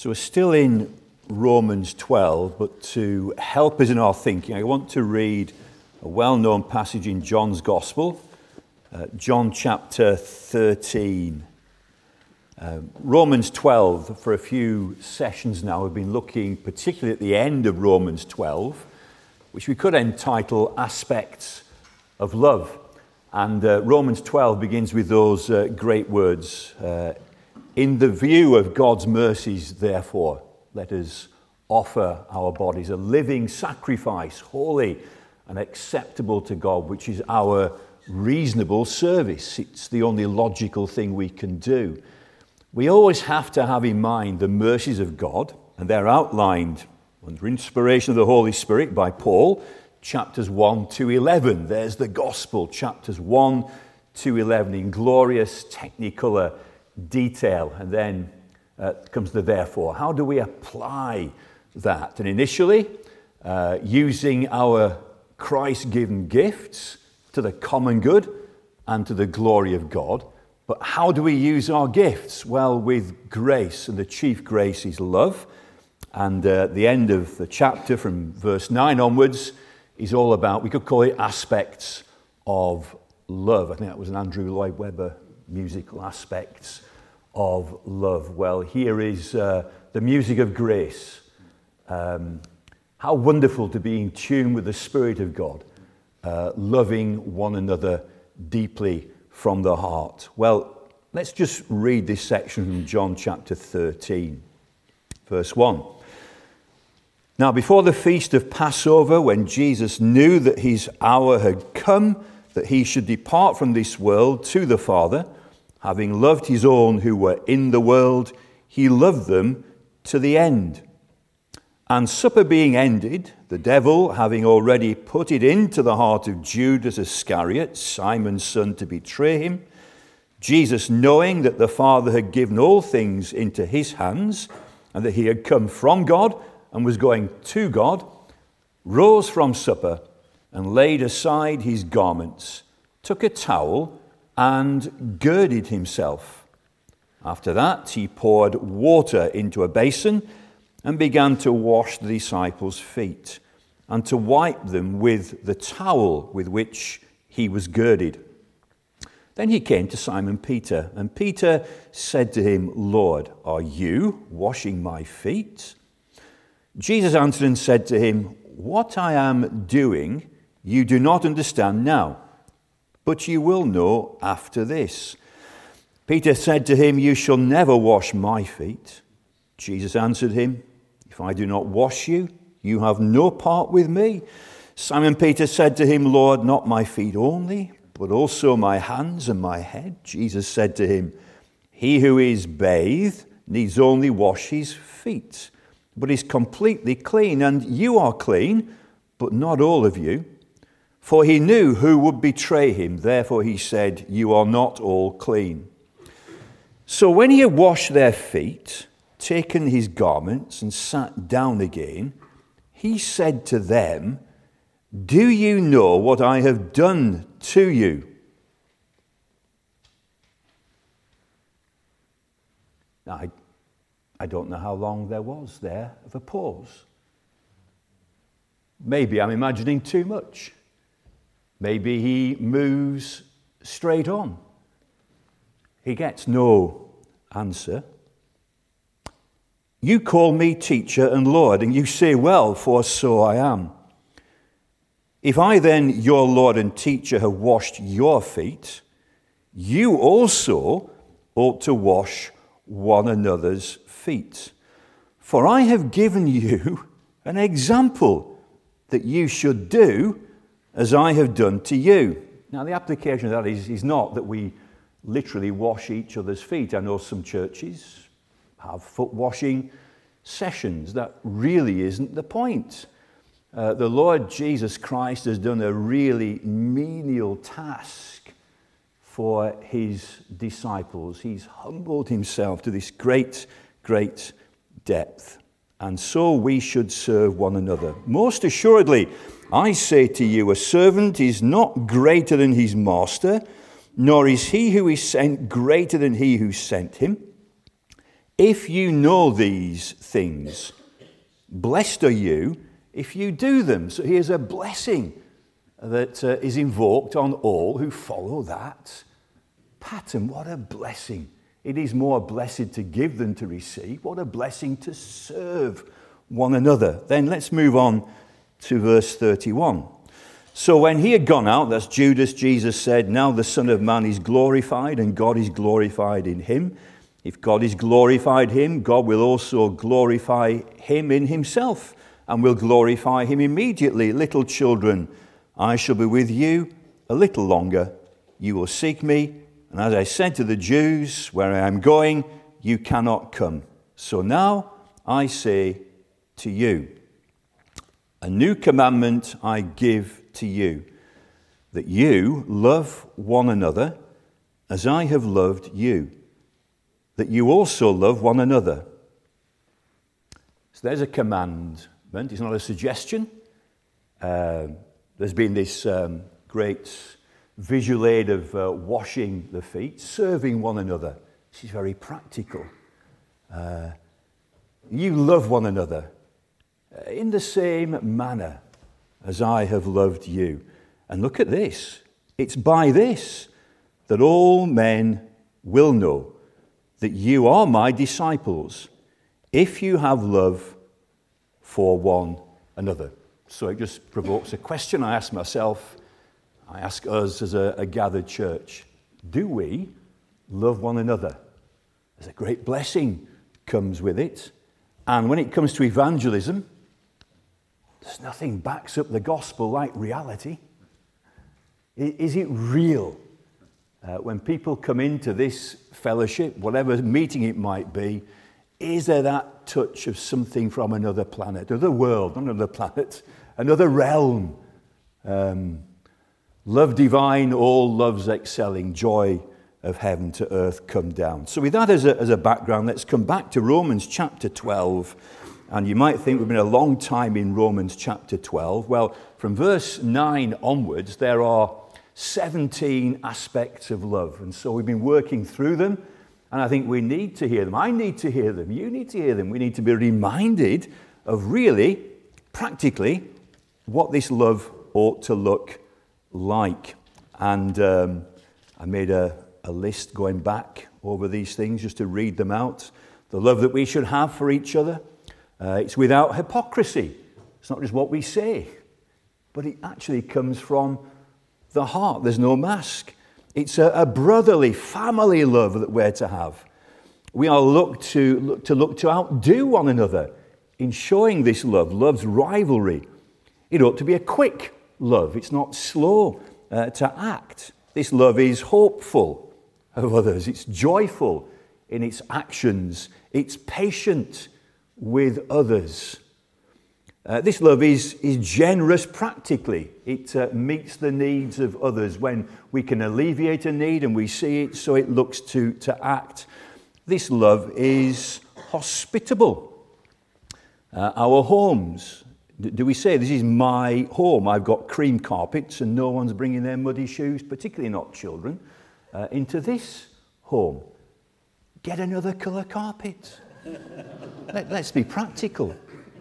So we're still in Romans 12, but to help us in our thinking, I want to read a well-known passage in John's Gospel, John chapter 13. Romans 12, for a few sessions now, we've been looking particularly at the end of Romans 12, which we could entitle Aspects of Love. And Romans 12 begins with those great words, in the view of God's mercies, therefore, let us offer our bodies a living sacrifice, holy and acceptable to God, which is our reasonable service. It's the only logical thing we can do. We always have to have in mind the mercies of God, and they're outlined under inspiration of the Holy Spirit by Paul, chapters 1 to 11. There's the gospel, chapters 1 to 11, in glorious technicolor detail. And then comes the therefore. How do we apply that? And initially, using our Christ-given gifts to the common good and to the glory of God. But how do we use our gifts? Well, with grace, and the chief grace is love. And the end of the chapter, from verse 9 onwards, is all about, we could call it aspects of love. I think that was an Andrew Lloyd Webber musical, aspects of love. Well, here is the music of grace. How wonderful to be in tune with the Spirit of God, loving one another deeply from the heart. Well, let's just read this section from John chapter 13, verse 1. Now, before the feast of Passover, when Jesus knew that his hour had come, that he should depart from this world to the Father, having loved his own who were in the world, he loved them to the end. And supper being ended, the devil, having already put it into the heart of Judas Iscariot, Simon's son, to betray him, Jesus, knowing that the Father had given all things into his hands, and that he had come from God and was going to God, rose from supper and laid aside his garments, took a towel and girded himself. After that, he poured water into a basin and began to wash the disciples' feet and to wipe them with the towel with which he was girded. Then he came to Simon Peter, and Peter said to him, Lord, are you washing my feet? Jesus answered and said to him, what I am doing you do not understand now, but you will know after this. Peter said to him, you shall never wash my feet. Jesus answered him, if I do not wash you, you have no part with me. Simon Peter said to him, Lord, not my feet only, but also my hands and my head. Jesus said to him, he who is bathed needs only wash his feet, but is completely clean, and you are clean, but not all of you. For he knew who would betray him, therefore he said, you are not all clean. So when he had washed their feet, taken his garments, and sat down again, he said to them, do you know what I have done to you? Now, I don't know how long there was there of a pause. Maybe I'm imagining too much. Maybe he moves straight on. He gets no answer. You call me teacher and Lord, and you say, well, for so I am. If I then, your Lord and teacher, have washed your feet, you also ought to wash one another's feet. For I have given you an example that you should do as I have done to you. Now, the application of that is not that we literally wash each other's feet. I know some churches have foot washing sessions. That really isn't the point. The Lord Jesus Christ has done a really menial task for his disciples. He's humbled himself to this great, great depth. And so we should serve one another. Most assuredly, I say to you, a servant is not greater than his master, nor is he who is sent greater than he who sent him. If you know these things, blessed are you if you do them. So here's a blessing that is invoked on all who follow that pattern. What a blessing. It is more blessed to give than to receive. What a blessing to serve one another. Then let's move on to verse 31. So when he had gone out, that's Judas, Jesus said, now the Son of Man is glorified and God is glorified in him. If God is glorified him, God will also glorify him in himself and will glorify him immediately. Little children, I shall be with you a little longer. You will seek me. And as I said to the Jews, where I am going, you cannot come. So now I say to you, a new commandment I give to you, that you love one another as I have loved you, that you also love one another. So there's a commandment. It's not a suggestion. There's been this great visual aid of washing the feet, serving one another. This is very practical. You love one another in the same manner as I have loved you. And look at this. It's by this that all men will know that you are my disciples, if you have love for one another. So it just provokes a question I ask myself, I ask us as a gathered church. Do we love one another? There's a great blessing comes with it. And when it comes to evangelism, there's nothing backs up the gospel like reality. Is it real? When people come into this fellowship, whatever meeting it might be, is there that touch of something from another planet, another world, not another planet, another realm? Love divine, all loves excelling, joy of heaven to earth come down. So with that as a background, let's come back to Romans chapter 12. And you might think we've been a long time in Romans chapter 12. Well, from verse 9 onwards, there are 17 aspects of love. And so we've been working through them. And I think we need to hear them. I need to hear them. You need to hear them. We need to be reminded of really, practically, what this love ought to look like. And I made a list going back over these things just to read them out. The love that we should have for each other. It's without hypocrisy. It's not just what we say, but it actually comes from the heart. There's no mask. It's a brotherly, family love that we're to have. We are look to outdo one another in showing this love. Love's rivalry. It ought to be a quick love. It's not slow to act. This love is hopeful of others. It's joyful in its actions. It's patient with others. This love is generous practically. It meets the needs of others when we can alleviate a need and we see it, so it looks to act. This love is hospitable. Our homes, do we say, this is my home, I've got cream carpets and no one's bringing their muddy shoes, particularly not children, into this home? Get another colour carpet. Let's be practical.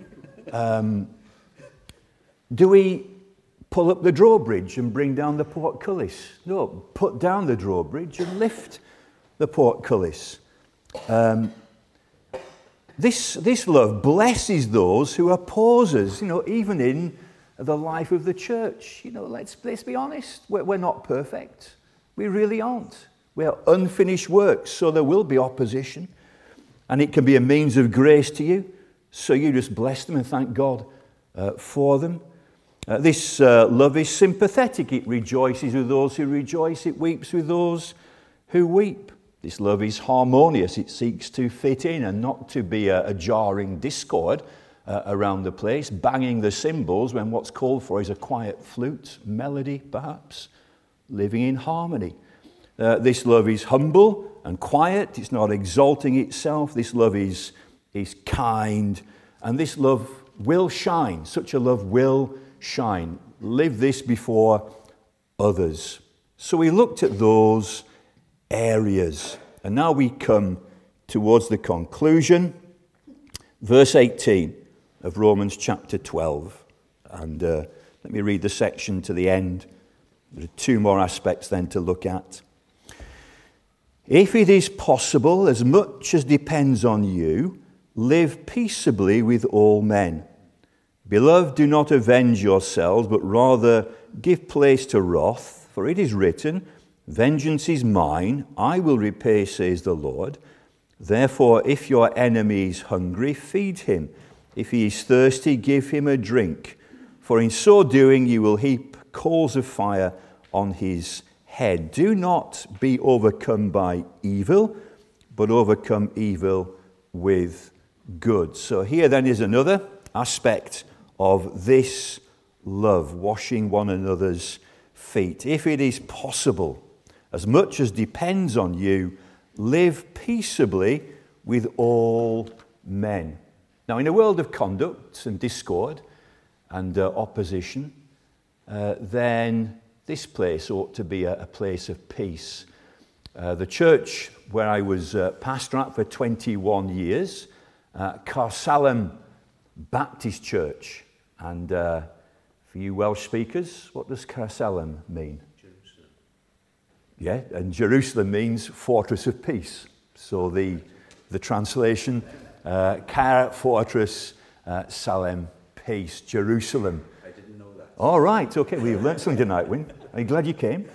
Do we pull up the drawbridge and bring down the portcullis? No, put down the drawbridge and lift the portcullis. This love blesses those who oppose us, even in the life of the church. Let's be honest, we're not perfect. We really aren't. We are unfinished works, so there will be opposition. And it can be a means of grace to you. So you just bless them and thank God for them. This love is sympathetic. It rejoices with those who rejoice. It weeps with those who weep. This love is harmonious. It seeks to fit in and not to be a jarring discord around the place, banging the cymbals when what's called for is a quiet flute melody, perhaps, living in harmony. This love is humble and quiet. It's not exalting itself. This love is kind. And this love will shine. Such a love will shine. Live this before others. So we looked at those areas. And now we come towards the conclusion. Verse 18 of Romans chapter 12. And let me read the section to the end. There are two more aspects then to look at. If it is possible, as much as depends on you, live peaceably with all men. Beloved, do not avenge yourselves, but rather give place to wrath, for it is written, vengeance is mine, I will repay, says the Lord. Therefore, if your enemy is hungry, feed him. If he is thirsty, give him a drink. For in so doing, you will heap coals of fire on his head. Do not be overcome by evil, but overcome evil with good. So here then is another aspect of this love, washing one another's feet. If it is possible, as much as depends on you, live peaceably with all men. Now, in a world of conduct and discord and opposition, then this place ought to be a place of peace. The church where I was pastor at for 21 years, Carsalem Baptist Church. And for you Welsh speakers, what does Carsalem mean? Jerusalem. Yeah, and Jerusalem means fortress of peace. So the translation, Car Fortress, Salem, peace, Jerusalem. I didn't know that. All right, okay, we've learned something tonight, Wyn. Are you glad you came?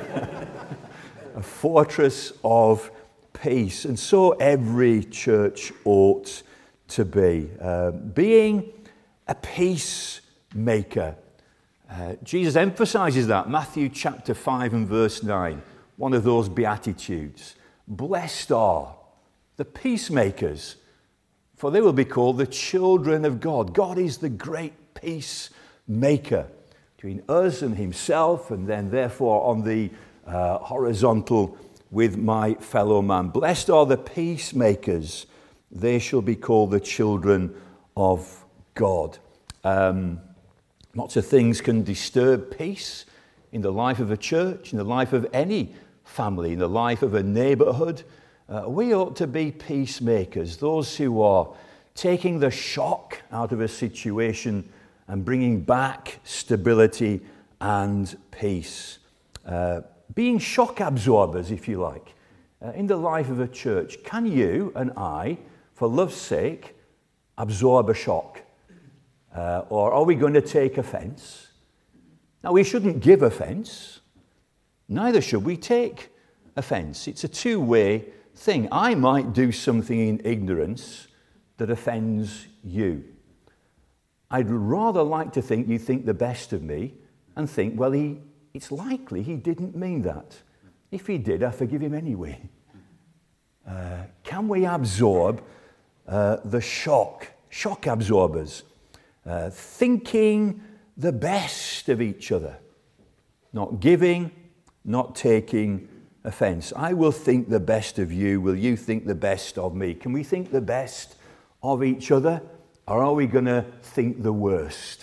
A fortress of peace. And so every church ought to be. Being a peacemaker. Jesus emphasizes that. Matthew chapter 5 and verse 9. One of those Beatitudes. Blessed are the peacemakers, for they will be called the children of God. God is the great peacemaker between us and himself, and then therefore on the horizontal with my fellow man. Blessed are the peacemakers. They shall be called the children of God. Lots of things can disturb peace in the life of a church, in the life of any family, in the life of a neighborhood. We ought to be peacemakers, those who are taking the shock out of a situation and bringing back stability and peace. Being shock absorbers, if you like, in the life of a church. Can you and I, for love's sake, absorb a shock? Or are we going to take offense? Now, we shouldn't give offense. Neither should we take offense. It's a two-way thing. I might do something in ignorance that offends you. I'd rather like to think you think the best of me and think, well, it's likely he didn't mean that. If he did, I forgive him anyway. Can we absorb the shock absorbers? Thinking the best of each other. Not giving, not taking offense. I will think the best of you. Will you think the best of me? Can we think the best of each other? Or are we going to think the worst?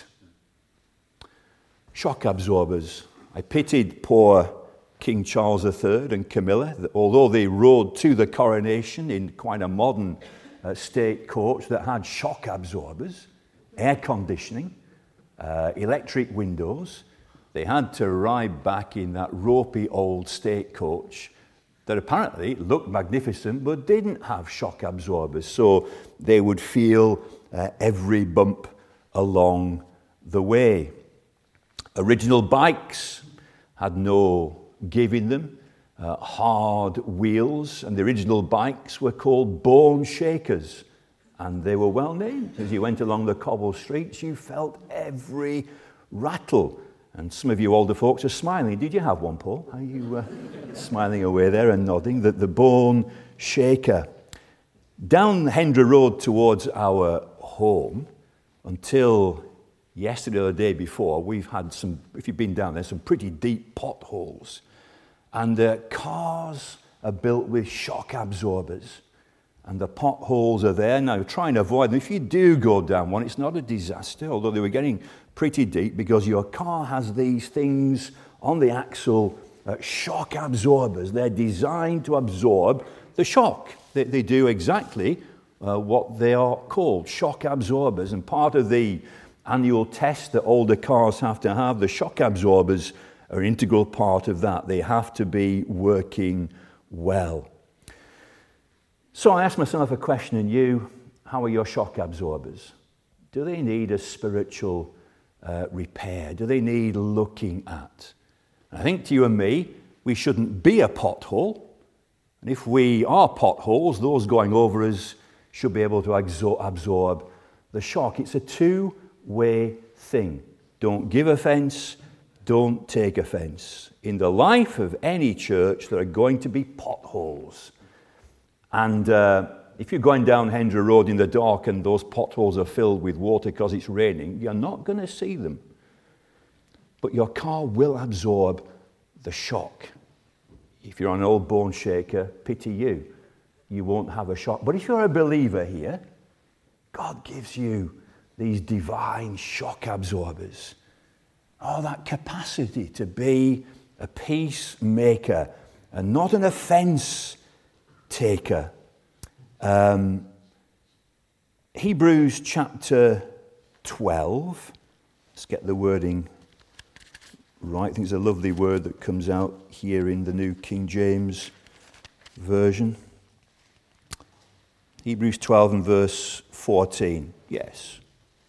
Shock absorbers. I pitied poor King Charles III and Camilla, although they rode to the coronation in quite a modern state coach that had shock absorbers, air conditioning, electric windows. They had to ride back in that ropey old state coach that apparently looked magnificent but didn't have shock absorbers, so they would feel every bump along the way. Original bikes had no give in them, hard wheels, and the original bikes were called bone shakers, and they were well named. As you went along the cobbled streets, you felt every rattle. And some of you older folks are smiling. Did you have one, Paul? Are you smiling away there and nodding? The bone shaker. Down Hendra Road towards our home, until yesterday or the day before, we've had some, if you've been down there, some pretty deep potholes. And cars are built with shock absorbers. And the potholes are there. Now, try and avoid them. If you do go down one, it's not a disaster, although they were getting pretty deep, because your car has these things on the axle, shock absorbers. They're designed to absorb the shock. They do exactly what they are called, shock absorbers. And part of the annual test that older cars have to have, the shock absorbers are an integral part of that. They have to be working well. So I asked myself a question, and you, how are your shock absorbers? Do they need a spiritual repair? Do they need looking at? And I think to you and me, we shouldn't be a pothole. And if we are potholes, those going over us should be able to absorb the shock. It's a two-way thing. Don't give offense, don't take offense. In the life of any church, there are going to be potholes. And if you're going down Hendra Road in the dark and those potholes are filled with water because it's raining, you're not going to see them. But your car will absorb the shock. If you're on an old bone shaker, pity you. You won't have a shock. But if you're a believer here, God gives you these divine shock absorbers. Oh, that capacity to be a peacemaker and not an offense taker. Hebrews chapter 12. Let's get the wording right. I think it's a lovely word that comes out here in the New King James Version. Hebrews 12 and verse 14. Yes.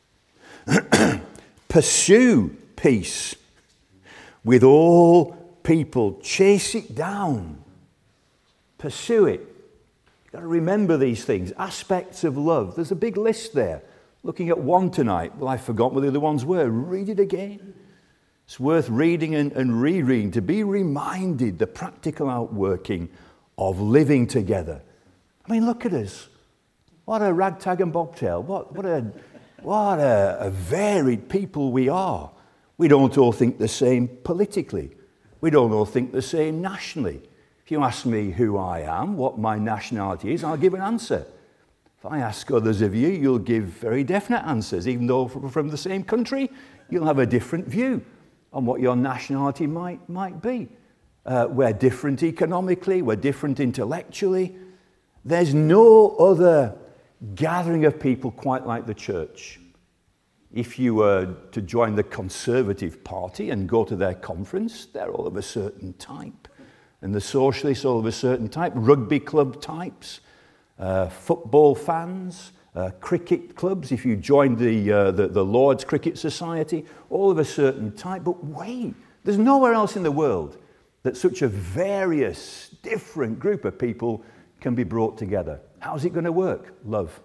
Pursue peace with all people. Chase it down. Pursue it. You've got to remember these things. Aspects of love. There's a big list there. Looking at one tonight. Well, I forgot what the other ones were. Read it again. It's worth reading and rereading to be reminded the practical outworking of living together. I mean, look at us. What a ragtag and bobtail. What a varied people we are. We don't all think the same politically. We don't all think the same nationally. If you ask me who I am, what my nationality is, I'll give an answer. If I ask others of you, you'll give very definite answers. Even though from the same country, you'll have a different view on what your nationality might be. We're different economically, we're different intellectually. There's no other gathering of people quite like the church. If you were to join the Conservative Party and go to their conference, they're all of a certain type. And the Socialists all of a certain type, rugby club types, football fans, cricket clubs, if you joined the Lord's Cricket Society, all of a certain type. But wait, there's nowhere else in the world that such a various, different group of people can be brought together. How's it going to work? Love.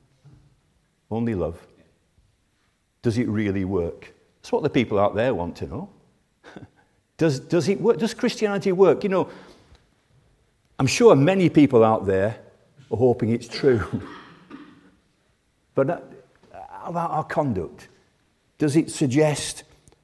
Only love. Does it really work? That's what the people out there want to know. Does it work? Does Christianity work? You know, I'm sure many people out there are hoping it's true. But how about our conduct? Does it suggest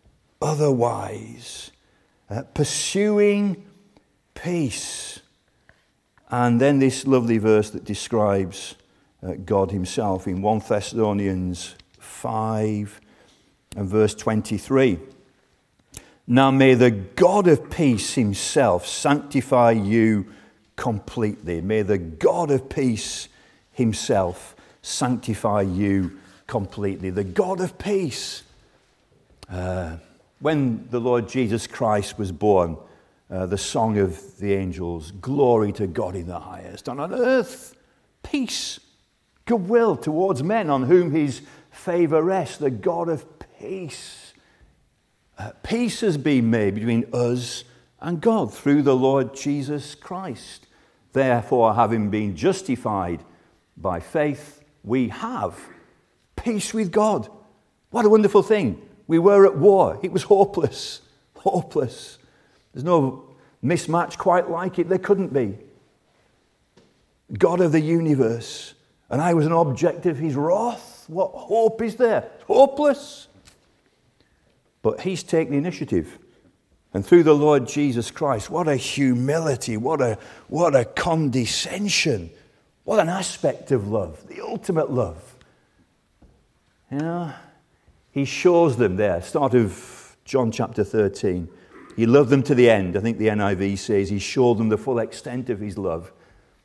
otherwise? Pursuing peace. And then this lovely verse that describes God himself in 1 Thessalonians 5 and verse 23. Now may the God of peace himself sanctify you completely. May the God of peace himself sanctify you completely. The God of peace. When the Lord Jesus Christ was born, the song of the angels, glory to God in the highest, and on earth, peace, goodwill towards men on whom his favor rests, the God of peace. Peace has been made between us and God through the Lord Jesus Christ. Therefore, having been justified by faith, we have peace with God. What a wonderful thing. We were at war. It was hopeless. Hopeless. There's no mismatch quite like it. There couldn't be. God of the universe. And I was an object of his wrath. What hope is there? Hopeless. But he's taken the initiative. And through the Lord Jesus Christ, what a humility, what a condescension, what an aspect of love, the ultimate love. You know, he shows them there, start of John chapter 13. He loved them to the end. I think the NIV says he showed them the full extent of his love.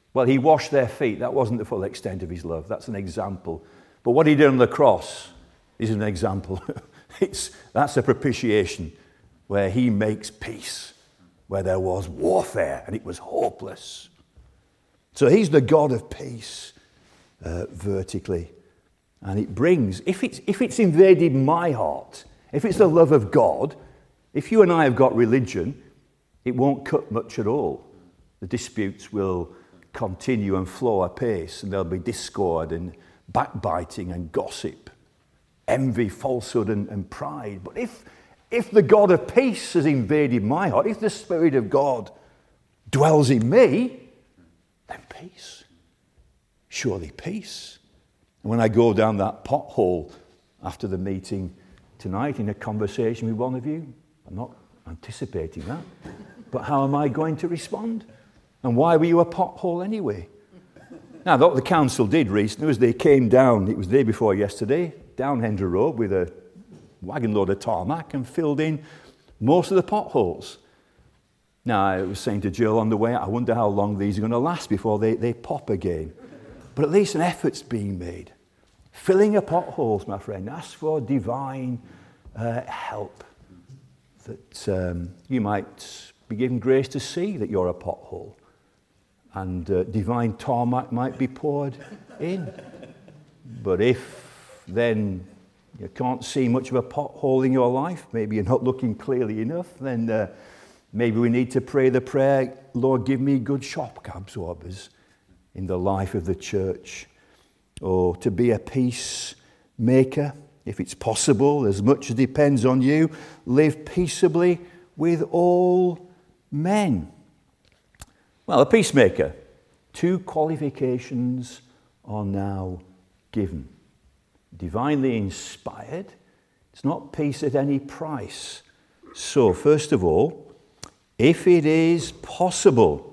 Well, he washed their feet. That wasn't the full extent of his love. That's an example. But what he did on the cross is an example. That's a propitiation where he makes peace, where there was warfare and it was hopeless. So he's the God of peace vertically. And it brings, if it's invaded my heart, if it's the love of God, if you and I have got religion, it won't cut much at all. The disputes will continue and flow apace, and there'll be discord and backbiting and gossip, envy, falsehood and pride. But if the God of peace has invaded my heart, if the Spirit of God dwells in me, then peace. Surely peace. And when I go down that pothole after the meeting tonight in a conversation with one of you, I'm not anticipating that, but how am I going to respond? And why were you a pothole anyway? Now, what the council did recently was they came down, it was the day before yesterday, down Hendra Road with a wagon load of tarmac and filled in most of the potholes. Now, I was saying to Jill on the way, I wonder how long these are going to last before they pop again. But at least an effort's being made. Filling your potholes, my friend. Ask for divine help. That you might be given grace to see that you're a pothole. And divine tarmac might be poured in. But if then you can't see much of a pothole in your life, maybe you're not looking clearly enough, then maybe we need to pray the prayer, Lord, give me good shock absorbers in the life of the church. Or to be a peacemaker, if it's possible, as much as depends on you, live peaceably with all men. Well, a peacemaker, 2 qualifications are now given. Divinely inspired. It's not peace at any price. So, first of all, if it is possible,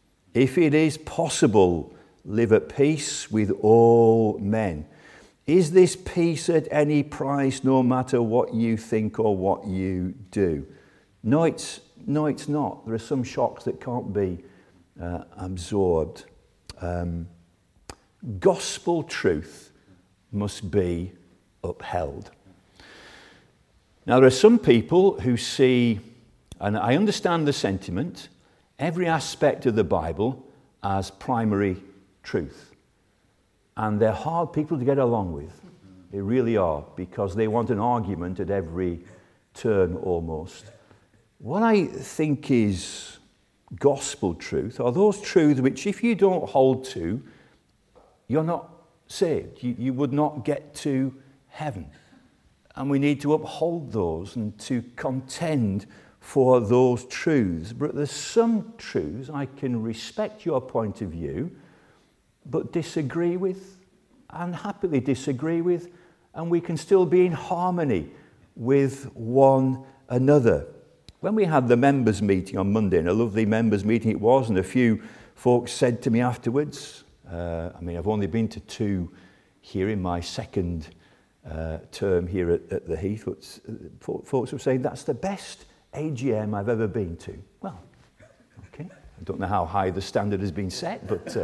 live at peace with all men. Is this peace at any price, no matter what you think or what you do? No, it's not. There are some shocks that can't be absorbed. Gospel truth must be upheld. Now, there are some people who see, and I understand the sentiment, every aspect of the Bible as primary truth. And they're hard people to get along with. They really are, because they want an argument at every turn almost. What I think is gospel truth are those truths which, if you don't hold to, you're not saved. You would not get to heaven. And we need to uphold those and to contend for those truths. But there's some truths I can respect your point of view, but disagree with, and happily disagree with, and we can still be in harmony with one another. When we had the members' meeting on Monday, and a lovely members' meeting it was, and a few folks said to me afterwards, I've only been to 2 here in my second term here at the Heath, but folks were saying that's the best AGM I've ever been to. Well, okay. I don't know how high the standard has been set, but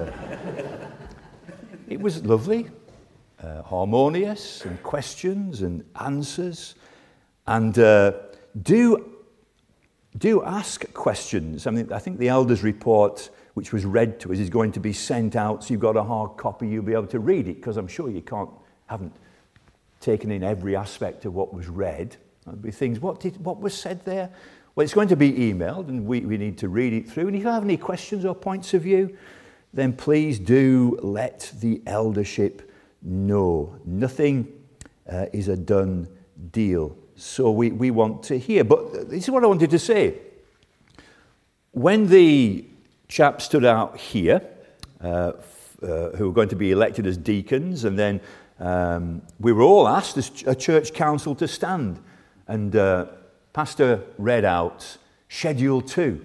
it was lovely, harmonious, and questions and answers. And do ask questions. I mean, I think the elders' report, which was read to us, is going to be sent out, so you've got a hard copy, you'll be able to read it, because I'm sure you haven't taken in every aspect of what was read. There'll be things, what was said there? Well, it's going to be emailed, and we need to read it through. And if you have any questions or points of view, then please do let the eldership know. Nothing is a done deal. So we want to hear. But this is what I wanted to say. When the chap stood out here, who were going to be elected as deacons, and then we were all asked as a church council to stand. And Pastor read out Schedule 2.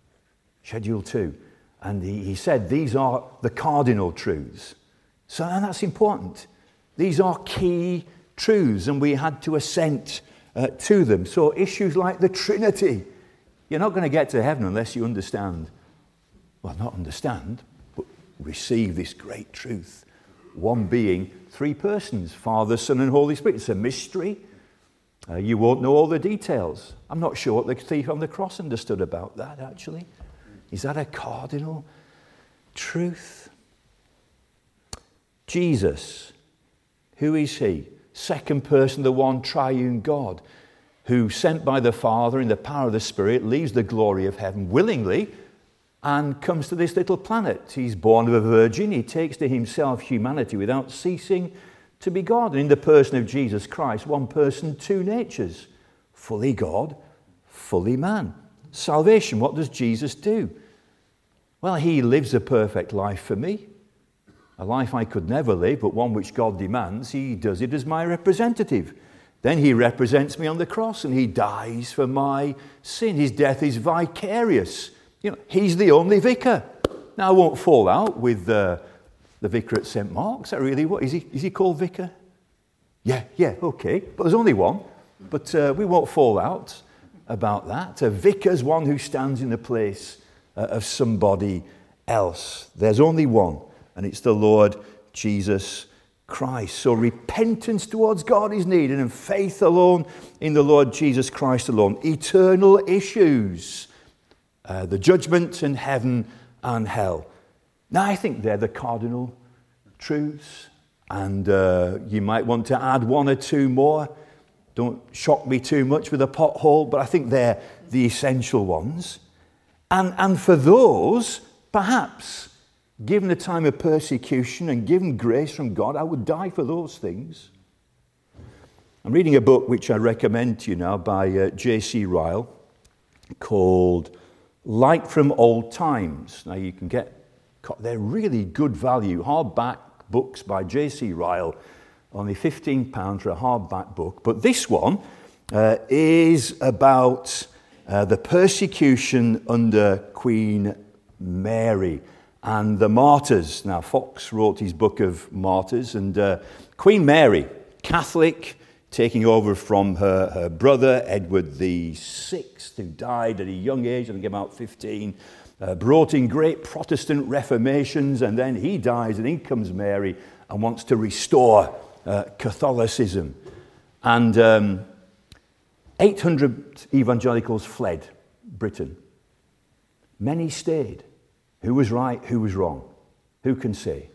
And he said these are the cardinal truths. And that's important. These are key truths, and we had to assent to them. So issues like the Trinity, you're not going to get to heaven unless you understand, well, not understand, but receive this great truth. One being, three persons, Father, Son, and Holy Spirit. It's a mystery. You won't know all the details. I'm not sure what the thief on the cross understood about that, actually. Is that a cardinal truth? Jesus, who is he? Second person, the one triune God, who, sent by the Father in the power of the Spirit, leaves the glory of heaven willingly and comes to this little planet. He's born of a virgin. He takes to himself humanity without ceasing to be God. And in the person of Jesus Christ, one person, two natures, fully God, fully man. Salvation, what does Jesus do? Well, he lives a perfect life for me, a life I could never live, but one which God demands. He does it as my representative. Then he represents me on the cross and he dies for my sin. His death is vicarious. He's the only vicar. Now, I won't fall out with the vicar at St. Mark's. That really, what is he called vicar? Yeah, okay. But there's only one. But we won't fall out about that. A vicar's one who stands in the place of somebody else. There's only one, and it's the Lord Jesus Christ. So repentance towards God is needed, and faith alone in the Lord Jesus Christ alone. Eternal issues, the judgment in heaven and hell. Now, I think they're the cardinal truths, and you might want to add one or two more. Don't shock me too much with a pothole, but I think they're the essential ones. And for those, perhaps, given the time of persecution and given grace from God, I would die for those things. I'm reading a book which I recommend to you now by J.C. Ryle called Light from Old Times. Now you can they're really good value, hardback books by J.C. Ryle, only £15 for a hardback book. But this one is about the persecution under Queen Mary and the martyrs. Now, Fox wrote his book of martyrs, and Queen Mary, Catholic, taking over from her brother, Edward VI, who died at a young age, I think about 15, brought in great Protestant reformations, and then he dies, and in comes Mary and wants to restore Catholicism. And 800 evangelicals fled Britain. Many stayed. Who was right? Who was wrong? Who can say?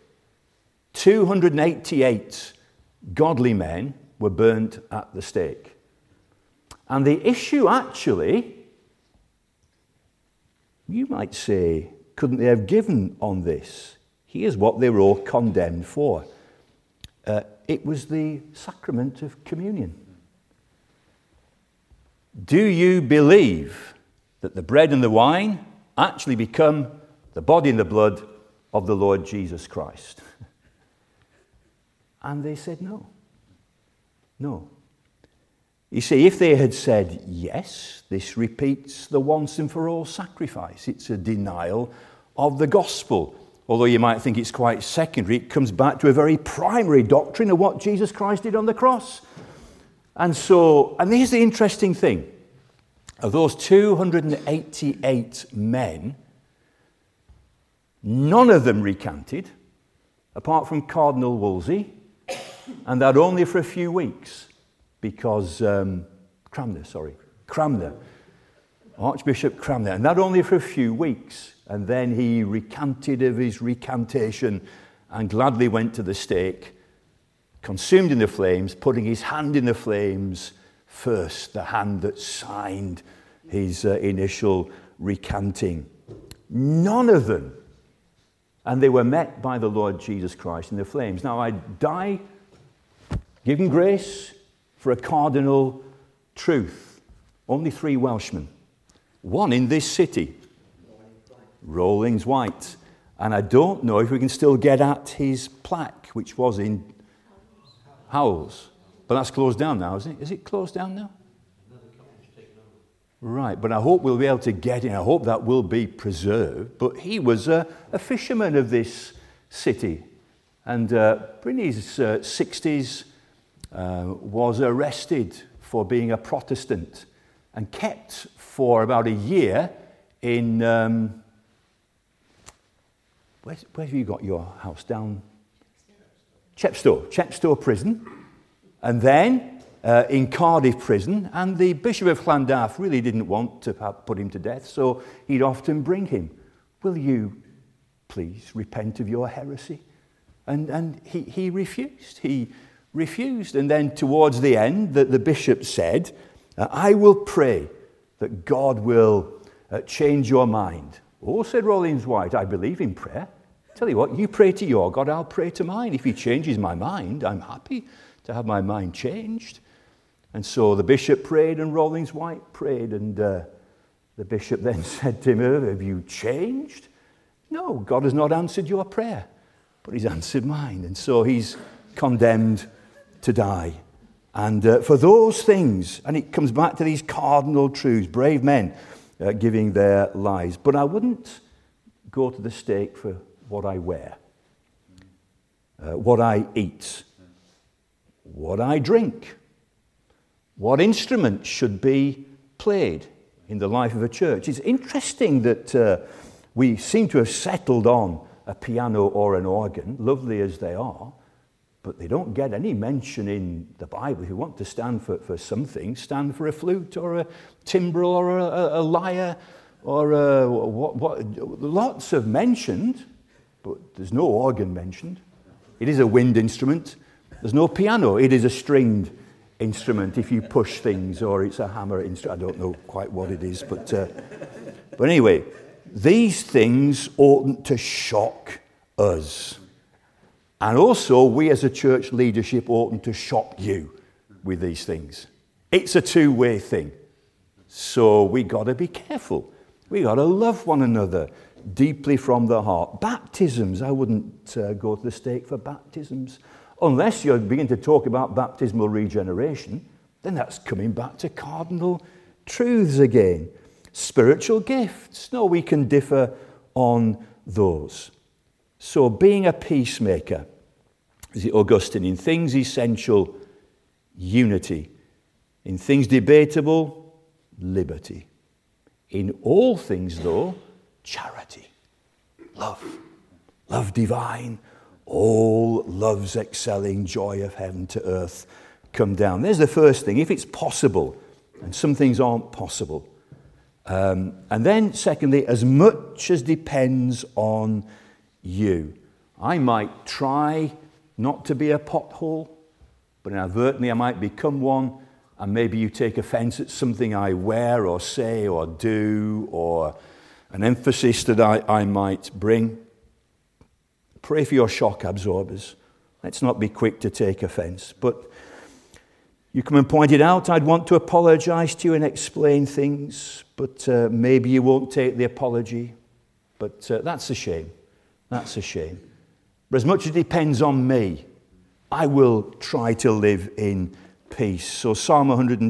288 godly men were burnt at the stake. And the issue actually, you might say, couldn't they have given on this? Here's what they were all condemned for. It was the sacrament of communion. Do you believe that the bread and the wine actually become the body and the blood of the Lord Jesus Christ? And they said no. No. You see, if they had said yes, this repeats the once and for all sacrifice. It's a denial of the gospel. Although you might think it's quite secondary, it comes back to a very primary doctrine of what Jesus Christ did on the cross. And here's the interesting thing. Of those 288 men, none of them recanted, apart from Cardinal Wolsey, and that only for a few weeks, because Cranmer, Archbishop Cranmer, and that only for a few weeks, and then he recanted of his recantation and gladly went to the stake, consumed in the flames, putting his hand in the flames first, the hand that signed his initial recanting. None of them. And they were met by the Lord Jesus Christ in the flames. Now, I die giving grace for a cardinal truth. Only 3 Welshmen. One in this city, Rawlings White. And I don't know if we can still get at his plaque, which was in Howells. But that's closed down now, isn't it? Is it closed down now? Right, but I hope we'll be able to get in. I hope that will be preserved. But he was a fisherman of this city. And in his 60s, was arrested for being a Protestant and kept for about a year in where have you got your house? Down Chepstow Prison. And then in Cardiff Prison. And the Bishop of Llandaff really didn't want to put him to death, so he'd often bring him. Will you please repent of your heresy? And he refused. He refused. And then towards the end, the bishop said, I will pray that God will change your mind. Oh, said Rollins White, I believe in prayer. Tell you what, you pray to your God, I'll pray to mine. If he changes my mind, I'm happy to have my mind changed. And so the bishop prayed and Rollins White prayed. And the bishop then said to him, have you changed? No, God has not answered your prayer, but he's answered mine. And so he's condemned to die. And for those things, and it comes back to these cardinal truths, brave men giving their lives. But I wouldn't go to the stake for what I wear, what I eat, what I drink, what instrument should be played in the life of a church. It's interesting that we seem to have settled on a piano or an organ, lovely as they are, but they don't get any mention in the Bible. If you want to stand for something, stand for a flute or a timbrel or a lyre or lots of mentioned, but there's no organ mentioned. It is a wind instrument. There's no piano. It is a stringed instrument if you push things, or it's a hammer instrument. I don't know quite what it is, but anyway, these things oughtn't to shock us. And also, we as a church leadership oughtn't to shock you with these things. It's a two-way thing. So we got to be careful. We got to love one another deeply from the heart. Baptisms, I wouldn't go to the stake for baptisms. Unless you begin to talk about baptismal regeneration, then that's coming back to cardinal truths again. Spiritual gifts, no, we can differ on those. So being a peacemaker, is it Augustine, in things essential, unity. In things debatable, liberty. In all things, though, charity. Love divine. All love's excelling joy of heaven to earth come down. There's the first thing, if it's possible, and some things aren't possible. And then, secondly, as much as depends on you. I might try not to be a pothole, but inadvertently I might become one, and maybe you take offense at something I wear or say or do, or an emphasis that I might bring. Pray for your shock absorbers. Let's not be quick to take offense. But you come and point it out. I'd want to apologize to you and explain things, but maybe you won't take the apology. But that's a shame. That's a shame. But as much as it depends on me, I will try to live in peace. So Psalm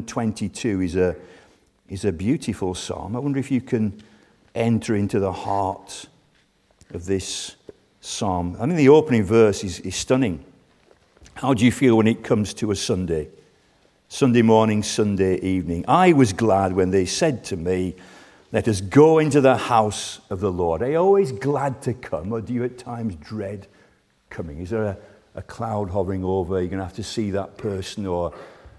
122 is a beautiful psalm. I wonder if you can enter into the heart of this psalm. I think the opening verse is stunning. How do you feel when it comes to a Sunday? Sunday morning, Sunday evening. I was glad when they said to me, let us go into the house of the Lord. Are you always glad to come, or do you at times dread coming? Is there a cloud hovering over? You're going to have to see that person, or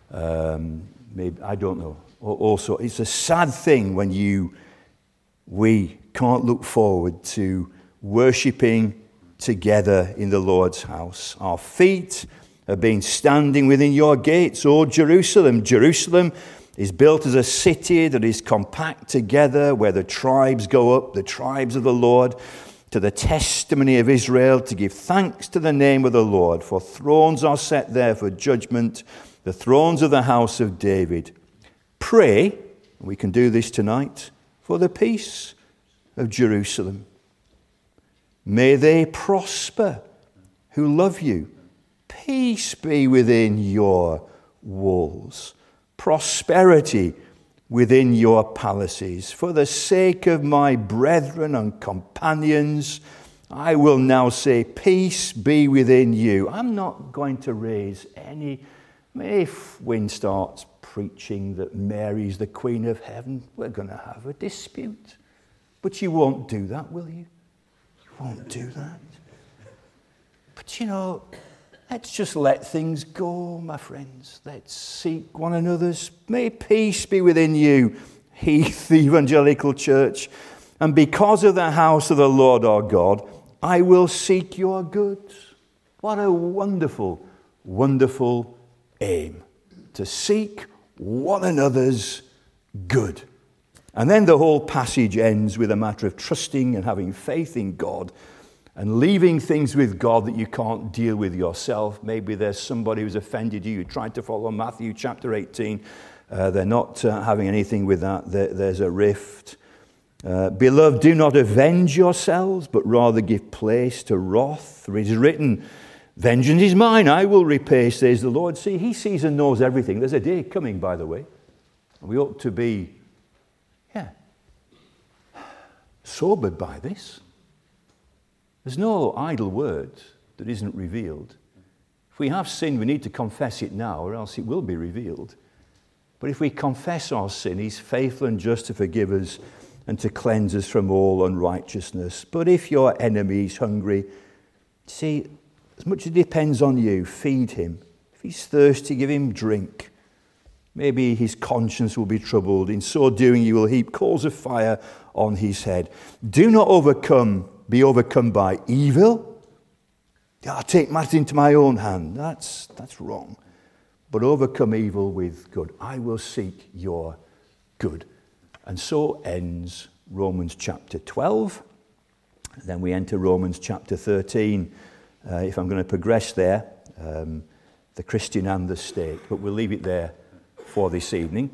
maybe, I don't know. Also, it's a sad thing when we can't look forward to worshipping together in the Lord's house. Our feet have been standing within your gates, O Jerusalem. Jerusalem is built as a city that is compact together, where the tribes go up, the tribes of the Lord, to the testimony of Israel, to give thanks to the name of the Lord. For thrones are set there for judgment, the thrones of the house of David. Pray, we can do this tonight, for the peace of Jerusalem. May they prosper who love you. Peace be within your walls. Prosperity within your palaces. For the sake of my brethren and companions, I will now say, peace be within you. I'm not going to raise any... If Wynne starts preaching that Mary's the Queen of Heaven, we're going to have a dispute. But you won't do that, will you? You won't do that. But let's just let things go, my friends. Let's seek one another's. May peace be within you, Heath Evangelical Church. And because of the house of the Lord our God, I will seek your good. What a wonderful, wonderful aim. To seek one another's good. And then the whole passage ends with a matter of trusting and having faith in God and leaving things with God that you can't deal with yourself. Maybe there's somebody who's offended you. You tried to follow Matthew chapter 18. They're not having anything with that. There's a rift. Beloved, do not avenge yourselves, but rather give place to wrath. For it is written, vengeance is mine, I will repay, says the Lord. See, he sees and knows everything. There's a day coming, by the way. We ought to be, sobered by this. There's no idle word that isn't revealed. If we have sinned, we need to confess it now, or else it will be revealed. But if we confess our sin, he's faithful and just to forgive us and to cleanse us from all unrighteousness. But if your enemy is hungry, see, as much as it depends on you, feed him. If he's thirsty, give him drink. Maybe his conscience will be troubled. In so doing, you will heap coals of fire on his head. Do not be overcome by evil. I take matters into my own hand. That's wrong. But overcome evil with good. I will seek your good. And so ends Romans chapter 12. Then we enter Romans chapter 13. If I'm going to progress there, the Christian and the state. But we'll leave it there for this evening.